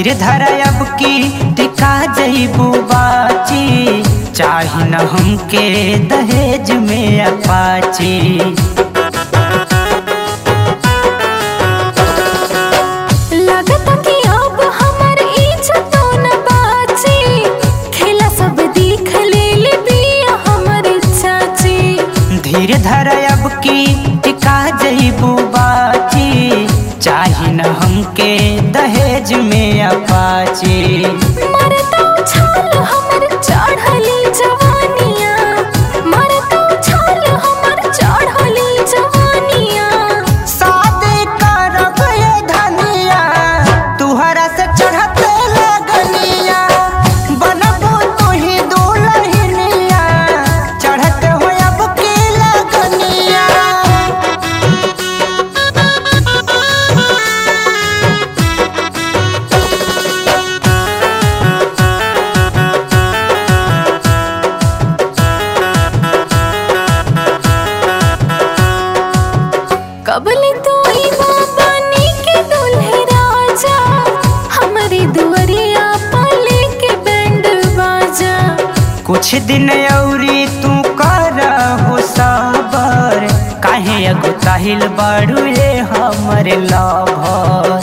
धीरे धरा अब की टिका जईबू बाची, चाही न हमके दहेज में अपाची। लगता कि अब हमर इज्जत न बाची, खेला सब देख ले बिया हमर चाची। धीरे धरा अब की टिका जईबू बाची, चाही न हमके दहेज में अपाची। मरता छाल हमर चढ़ली जवानिया, मरता छाल हमर चढ़ली जवानिया। शादी करब ये धनिया, तुहरा से चढ़ते लगनिया, बनबू तू ही दुल्हनिया, चढ़ते हो अब की लगनिया। कबले तो बानी के दुल्हे राजा, हमारी दुआरिया पाले के बैंड बाजा। कुछ दिन औरी तू कर हो सबर, काहे अगुताहिल बड़ू ये हमर लवर।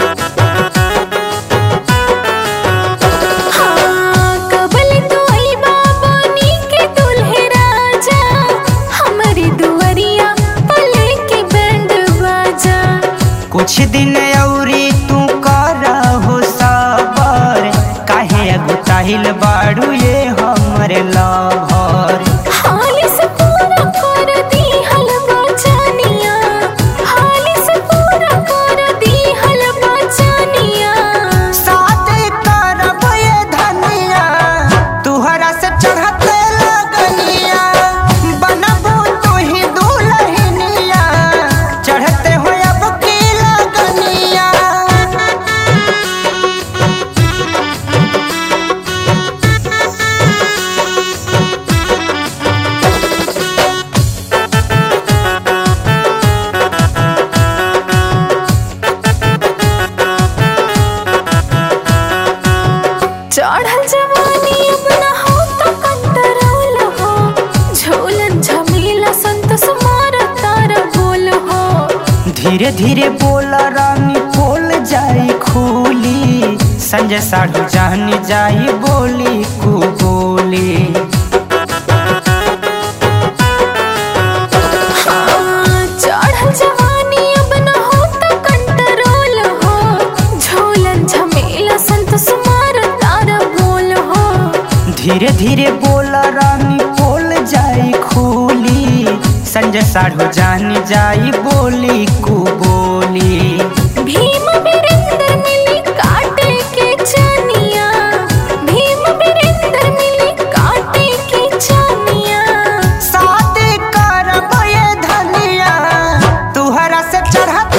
हाँ, कबले तो बानी के दुल्हे राजा, हमारी दुआरिया पाले के बैंड बाजा। कुछ दिन औरी तू कर हो सबर, काहे अगुताहिल बड़ू ये हमर लवर। हाली से पूरा कर दी हलवा जानिया, हाली से पूरा कर दी हलवा जानिया। शादी करब ये धनिया, तुहरा से चढ़ते लगनिया, बनबू तू ही दुल्हनिया, चढ़ते हो अब की लगनिया। चढ़ल जवानी अब न हो तो कंट्रोल हो, झोलन झमेला संतोष मार तारा बोल हो। धीरे धीरे बोल रानी बोल जाई खूली, संजय साढ़ू जानी जाई बोली कु बोली। हाँ, चढ़ल जवानी अब न हो तो कंट्रोल हो, झोलन झमेला संतोष मार तारा बोल हो। धीरे धीरे बोल रानी बोल जाई खूली, संजय साढ़ू जानी जाई बोली कु बोली। भीम वीरेंद्र मिली काटे के चानिया, भीम वीरेंद्र मिली काटे के चानिया। शादी करब ये धनिया, तुहरा से चढ़त